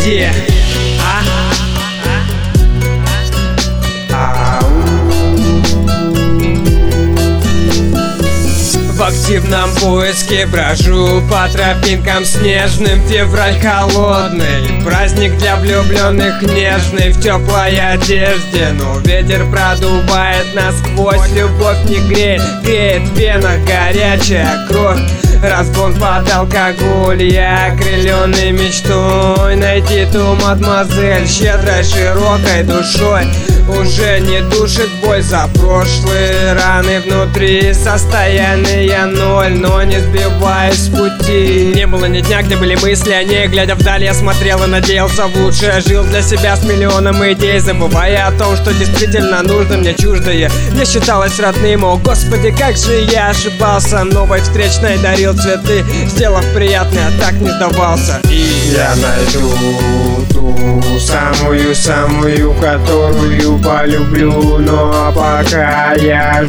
где? В активном поиске брожу по тропинкам снежным. Февраль холодный, праздник для влюбленных нежный. В теплой одежде, но ветер продувает насквозь. Любовь не греет, греет пена, горячая кровь. Разгон под алкоголь, я окрыленный мечтой найти ту мадемуазель щедрой, широкой душой. Уже не душит боль за прошлые раны внутри. Состояние ноль, но не сбиваюсь с пути. Не было ни дня, где были мысли о ней. Глядя вдаль, я смотрел и надеялся в лучшее. Жил для себя с миллионом идей, забывая о том, что действительно нужно мне чуждое не считалось родным. О господи, как же я ошибался. Новой встречной дарил цветы, сделав приятное, так не сдавался. И я найду ту самую, которую полюблю. Но пока я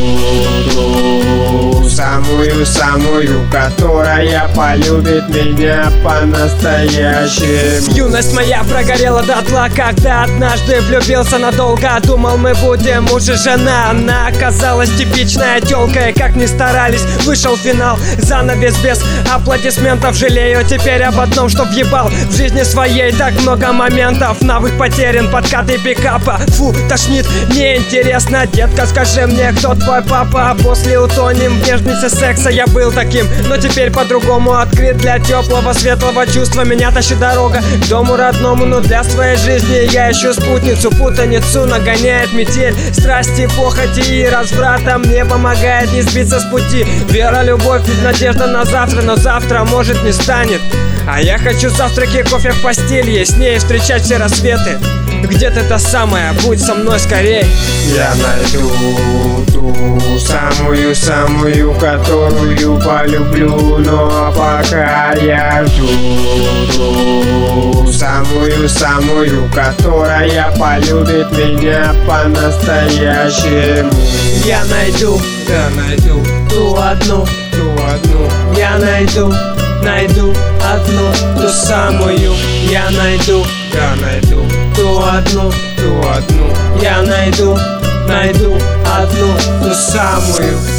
жду самую, которая полюбит меня по-настоящему. Юность моя прогорела дотла, когда однажды влюбился надолго. Думал, мы будем муж и жена. Она оказалась типичная тёлка, и как ни старались, вышел финал. Занавес без аплодисментов. Жалею теперь об одном, что въебал в жизни своей так много моментов. Навык потерян, подкаты пикапа. Фу, тошнит, неинтересно. Детка, скажи мне, кто твой папа? После утонем в нежности секса я был таким, но теперь по-другому. Открыт для теплого, светлого чувства. Меня тащит дорога к дому родному, но для своей жизни я ищу спутницу. Путаницу нагоняет метель страсти, похоти и разврата. Мне помогает не сбиться с пути вера, любовь, надежда на завтра. Но завтра может не станет, а я хочу завтраки, кофе в постель, ей с ней встречать все рассветы. Где ты та самая, будь со мной скорей. Я найду ту самую, которую полюблю. Но пока я жду ту самую, которая полюбит меня по-настоящему. Я найду ту одну. Я найду одну, ту самую. Я найду ту одну. Я найду одну, ту самую.